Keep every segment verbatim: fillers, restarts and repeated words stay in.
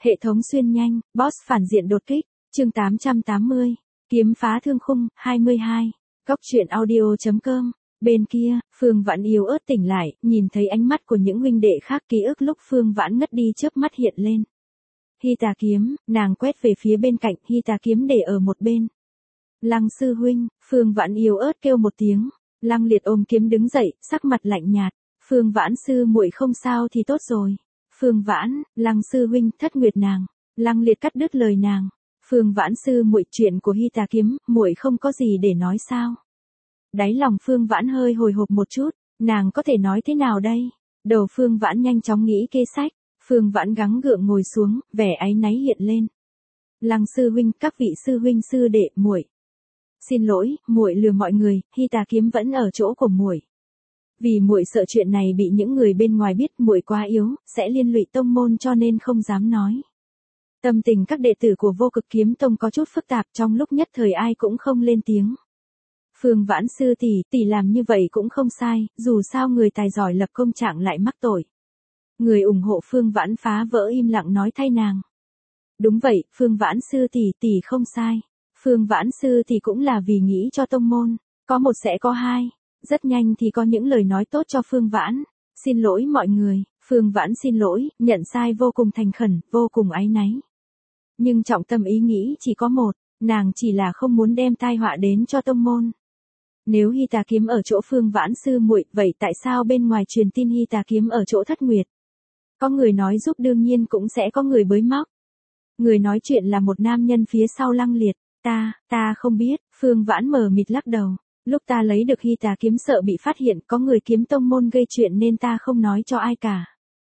Hệ thống xuyên nhanh, boss phản diện đột kích, chương tám trăm tám mươi, kiếm phá thương khung, hai mươi hai, Cóc truyện audio.com. Bên kia, Phương Vãn yếu ớt tỉnh lại, nhìn thấy ánh mắt của những huynh đệ khác, ký ức lúc Phương Vãn ngất đi chớp mắt hiện lên. Hy Tà kiếm, nàng quét về phía bên cạnh, Hy Tà kiếm để ở một bên. Lăng sư huynh, Phương Vãn yếu ớt kêu một tiếng. Lăng Liệt ôm kiếm đứng dậy, sắc mặt lạnh nhạt. Phương Vãn sư muội không sao thì tốt rồi. Phương Vãn, Lăng sư huynh, thất nguyệt nàng. Lăng Liệt cắt đứt lời nàng. Phương Vãn sư muội, chuyện của Hy Tà kiếm, muội không có gì để nói sao? Đáy lòng Phương Vãn hơi hồi hộp một chút, nàng có thể nói thế nào đây? Đầu Phương Vãn nhanh chóng nghĩ kế sách. Phương Vãn gắng gượng ngồi xuống, vẻ áy náy hiện lên. Lăng sư huynh, các vị sư huynh sư đệ, muội xin lỗi, muội lừa mọi người, Hy Tà kiếm vẫn ở chỗ của muội. Vì muội sợ chuyện này bị những người bên ngoài biết, muội quá yếu, sẽ liên lụy tông môn cho nên không dám nói. Tâm tình các đệ tử của Vô Cực Kiếm Tông có chút phức tạp, trong lúc nhất thời ai cũng không lên tiếng. Phương Vãn sư tỷ, tỷ làm như vậy cũng không sai, dù sao người tài giỏi lập công trạng lại mắc tội. Người ủng hộ Phương Vãn phá vỡ im lặng nói thay nàng. Đúng vậy, Phương Vãn sư tỷ, tỷ không sai. Phương Vãn sư thì cũng là vì nghĩ cho tông môn, có một sẽ có hai, rất nhanh thì có những lời nói tốt cho Phương Vãn. Xin lỗi mọi người, Phương Vãn xin lỗi, nhận sai vô cùng thành khẩn, vô cùng áy náy. Nhưng trọng tâm ý nghĩ chỉ có một, nàng chỉ là không muốn đem tai họa đến cho tông môn. Nếu Hy Tà kiếm ở chỗ Phương Vãn sư muội, vậy tại sao bên ngoài truyền tin Hy Tà kiếm ở chỗ Thất Nguyệt? Có người nói giúp đương nhiên cũng sẽ có người bới móc. Người nói chuyện là một nam nhân phía sau Lăng Liệt. Ta, ta không biết, Phương Vãn mờ mịt lắc đầu. Lúc ta lấy được Hy Tà kiếm sợ bị phát hiện có người kiếm tông môn gây chuyện nên ta không nói cho ai cả.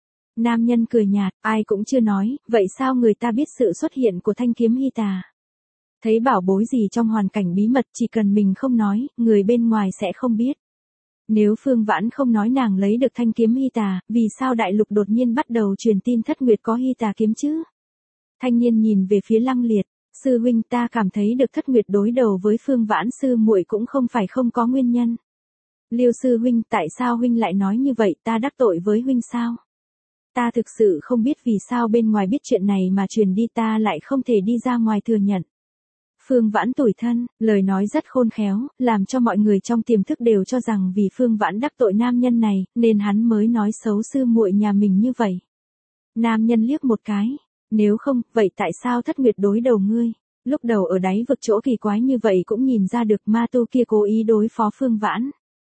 Nam nhân cười nhạt, ai cũng chưa nói, vậy sao người ta biết sự xuất hiện của thanh kiếm Hy Tà? Thấy bảo bối gì trong hoàn cảnh bí mật chỉ cần mình không nói, người bên ngoài sẽ không biết. Nếu Phương Vãn không nói nàng lấy được thanh kiếm Hy Tà, vì sao đại lục đột nhiên bắt đầu truyền tin Thất Nguyệt có Hy Tà kiếm chứ? Thanh niên nhìn về phía Lăng Liệt. Sư huynh, ta cảm thấy được Thất Nguyệt đối đầu với Phương Vãn sư muội cũng không phải không có nguyên nhân. Liêu sư huynh, tại sao huynh lại nói như vậy, ta đắc tội với huynh sao? Ta thực sự không biết vì sao bên ngoài biết chuyện này mà truyền đi, ta lại không thể đi ra ngoài thừa nhận. Phương Vãn tủi thân, lời nói rất khôn khéo, làm cho mọi người trong tiềm thức đều cho rằng vì Phương Vãn đắc tội nam nhân này, nên hắn mới nói xấu sư muội nhà mình như vậy. Nam nhân liếc một cái. Nếu không, vậy tại sao Thất Nguyệt đối đầu ngươi? Lúc đầu ở đáy vực chỗ kỳ quái như vậy cũng nhìn ra được ma tu kia cố ý đối phó Phương Vãn.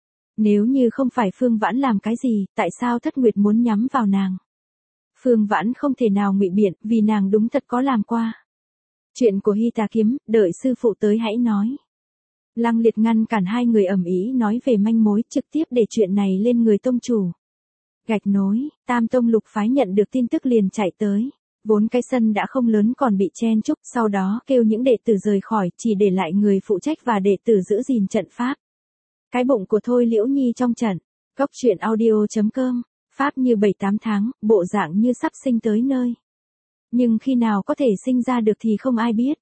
Nếu như không phải Phương Vãn làm cái gì, tại sao Thất Nguyệt muốn nhắm vào nàng? Phương Vãn không thể nào ngụy biện, vì nàng đúng thật có làm qua. Chuyện của Hy Tà kiếm, đợi sư phụ tới hãy nói. Lăng Liệt ngăn cản hai người ầm ĩ nói về manh mối, trực tiếp để chuyện này lên người tông chủ. Gạch nối, Tam tông lục phái nhận được tin tức liền chạy tới. Vốn cái sân đã không lớn còn bị chen chúc, sau đó kêu những đệ tử rời khỏi, chỉ để lại người phụ trách và đệ tử giữ gìn trận pháp. Cái bụng của Thôi Liễu Nhi trong trận. Cóc truyện audio.com. Pháp như bảy tám tháng, bộ dạng như sắp sinh tới nơi. Nhưng khi nào có thể sinh ra được thì không ai biết.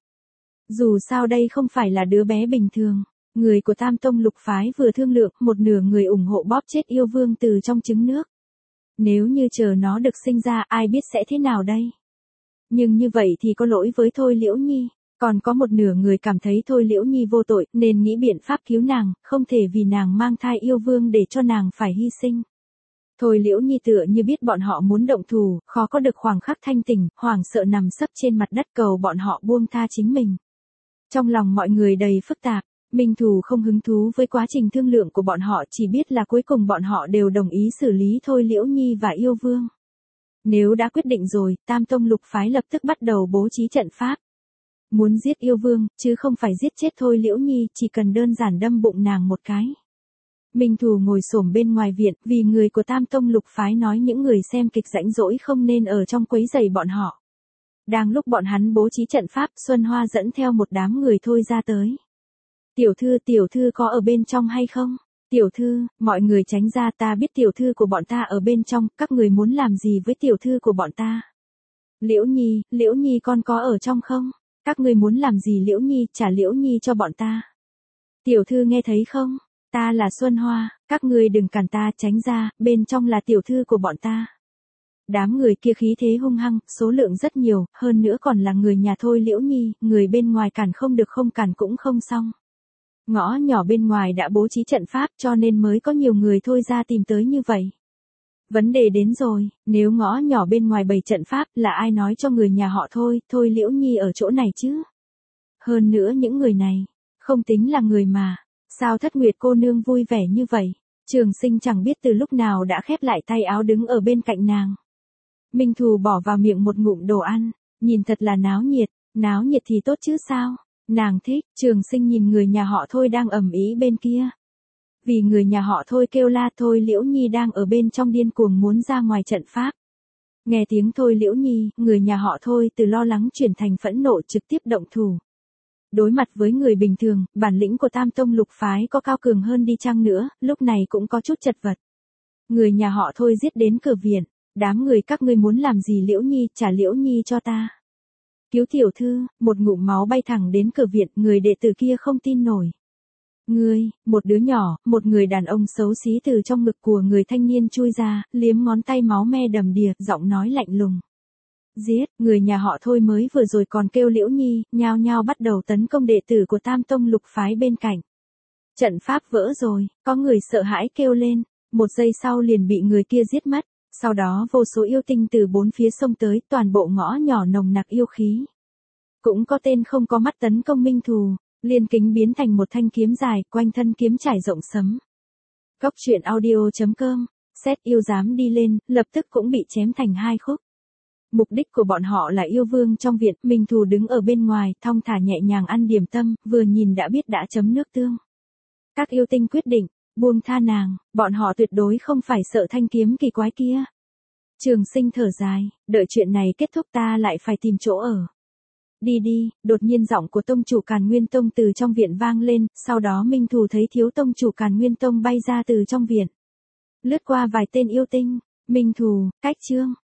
Dù sao đây không phải là đứa bé bình thường. Người của Tam tông lục phái vừa thương lượng, một nửa người ủng hộ bóp chết yêu vương từ trong trứng nước. Nếu như chờ nó được sinh ra, ai biết sẽ thế nào đây? Nhưng như vậy thì có lỗi với Thôi Liễu Nhi, còn có một nửa người cảm thấy Thôi Liễu Nhi vô tội nên nghĩ biện pháp cứu nàng, không thể vì nàng mang thai yêu vương để cho nàng phải hy sinh. Thôi Liễu Nhi tựa như biết bọn họ muốn động thủ, khó có được khoảng khắc thanh tỉnh, hoảng sợ nằm sấp trên mặt đất cầu bọn họ buông tha chính mình. Trong lòng mọi người đầy phức tạp, Minh Thù không hứng thú với quá trình thương lượng của bọn họ, chỉ biết là cuối cùng bọn họ đều đồng ý xử lý Thôi Liễu Nhi và yêu vương. Nếu đã quyết định rồi, Tam tông lục phái lập tức bắt đầu bố trí trận pháp. Muốn giết yêu vương, chứ không phải giết chết Thôi Liễu Nhi, chỉ cần đơn giản đâm bụng nàng một cái. Minh Thù ngồi xổm bên ngoài viện, vì người của Tam tông lục phái nói những người xem kịch rãnh rỗi không nên ở trong quấy rầy bọn họ. Đang lúc bọn hắn bố trí trận pháp, Xuân Hoa dẫn theo một đám người Thôi ra tới. Tiểu thư, tiểu thư có ở bên trong hay không? Tiểu thư, mọi người tránh ra, ta biết tiểu thư của bọn ta ở bên trong, các người muốn làm gì với tiểu thư của bọn ta? Liễu Nhi, Liễu Nhi con có ở trong không? Các người muốn làm gì Liễu Nhi, trả Liễu Nhi cho bọn ta. Tiểu thư nghe thấy không? Ta là Xuân Hoa, các người đừng cản ta, tránh ra, bên trong là tiểu thư của bọn ta. Đám người kia khí thế hung hăng, số lượng rất nhiều, hơn nữa còn là người nhà Thôi Liễu Nhi, người bên ngoài cản không được không cản cũng không xong. Ngõ nhỏ bên ngoài đã bố trí trận pháp cho nên mới có nhiều người Thôi ra tìm tới như vậy. Vấn đề đến rồi, nếu ngõ nhỏ bên ngoài bày trận pháp là ai nói cho người nhà họ Thôi, Thôi Liễu Nhi ở chỗ này chứ? Hơn nữa những người này, không tính là người mà, sao Thất Nguyệt cô nương vui vẻ như vậy? Trường Sinh chẳng biết từ lúc nào đã khép lại tay áo đứng ở bên cạnh nàng. Minh Thù bỏ vào miệng một ngụm đồ ăn, nhìn thật là náo nhiệt, náo nhiệt thì tốt chứ sao? Nàng thích. Trường Sinh nhìn người nhà họ Thôi đang ầm ĩ bên kia. Vì người nhà họ Thôi kêu la Thôi Liễu Nhi đang ở bên trong điên cuồng muốn ra ngoài trận pháp. Nghe tiếng Thôi Liễu Nhi, người nhà họ Thôi từ lo lắng chuyển thành phẫn nộ trực tiếp động thủ. Đối mặt với người bình thường, bản lĩnh của Tam Tông Lục Phái có cao cường hơn đi chăng nữa, lúc này cũng có chút chật vật. Người nhà họ Thôi giết đến cửa viện, đám người các ngươi muốn làm gì Liễu Nhi, trả Liễu Nhi cho ta. Cứu tiểu thư, một ngụm máu bay thẳng đến cửa viện, người đệ tử kia không tin nổi. Ngươi, một đứa nhỏ, một người đàn ông xấu xí từ trong ngực của người thanh niên chui ra, liếm ngón tay máu me đầm đìa, giọng nói lạnh lùng. Giết, người nhà họ Thôi mới vừa rồi còn kêu Liễu Nhi, nhao nhao bắt đầu tấn công đệ tử của Tam Tông Lục Phái bên cạnh. Trận pháp vỡ rồi, có người sợ hãi kêu lên, một giây sau liền bị người kia giết mất, sau đó vô số yêu tinh từ bốn phía xông tới, toàn bộ ngõ nhỏ nồng nặc yêu khí. Cũng có tên không có mắt tấn công Minh Thù, liên kính biến thành một thanh kiếm dài, quanh thân kiếm trải rộng sấm. Cốc truyện audio chấm com, xét yêu dám đi lên, lập tức cũng bị chém thành hai khúc. Mục đích của bọn họ là yêu vương trong viện, Minh Thù đứng ở bên ngoài, thong thả nhẹ nhàng ăn điểm tâm, vừa nhìn đã biết đã chấm nước tương. Các yêu tinh quyết định, buông tha nàng, bọn họ tuyệt đối không phải sợ thanh kiếm kỳ quái kia. Trường Sinh thở dài, đợi chuyện này kết thúc ta lại phải tìm chỗ ở. Đi đi, đột nhiên giọng của tông chủ Càn Nguyên Tông từ trong viện vang lên, sau đó Minh Thù thấy thiếu tông chủ Càn Nguyên Tông bay ra từ trong viện. Lướt qua vài tên yêu tinh, Minh Thù, cách chương.